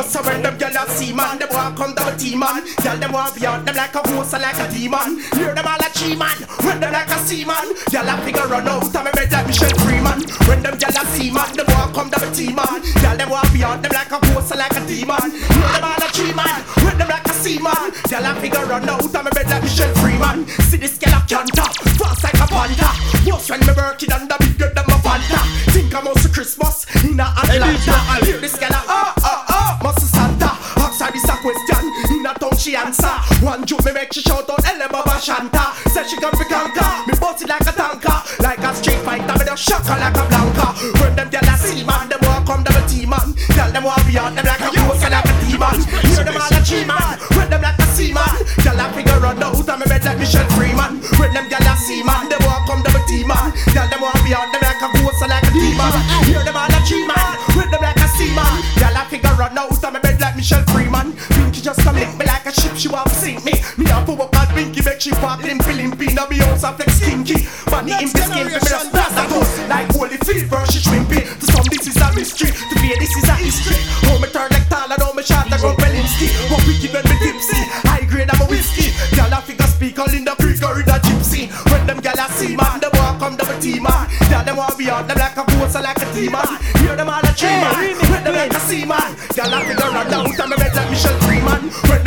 know so when them gyal a see man, them want come double team man. Gyal them want be out them like a horse and like a demon. Hear them all a G man, when them like a C man. Gyal a figure run out, and me red like Michelle Freeman. When them gyal a see man, them want come double team man. Gyal them want be out them like a horse and like a demon. Hear them all a G man, when them like a C man. Gyal a figure run out, and me red like Michelle Freeman. See this gyal a canter, fast like a panda. Most when me working under bigger than my Fanta. Think I'm also Christmas in a Atlanta. Hear this gyal a must Santa. Outside this a question, in a tongue she answer. One joke me make she shout out Ella Baba Shanta. Said she come fi conquer, me bust it like a tanker. Like a street fighter, me just shock her like a blanca. When them gyal a see man, them want come double team man. Gyal them want be out them like a ghost and like a demon. Hear them all a G man, when them like a C man. Gyal a figure run out and me red like Michelle Freeman. When them gyal a see man, them want come double team man. Gyal them want be out them like a ghost and like a demon. Hear them all a G man, when them like a C man. Gyal a figure run out and me red like Michelle Freeman. Pinky just come lick me like a ship, she want sink me. Me a fool up at Pinky, make she walk limpy limpy. Now me house a flex kinky. Bunny in this game, me just blast a ghost like holy field she shrimpy. To some this is a mystery, to me this is a history. How me turn like Tyler, now me shot like Belinsky. What wicked when me tipsy, high grade I'm a whiskey. Gyal a figure speak all in the creek or in the gypsy. When them gyal a see man, them want come double team man. Gyal them want be out them like a ghost or like a demon. Hear them all a tree man, when them like a sea man. Gyal a figure run out and me red like Michelle Freeman. When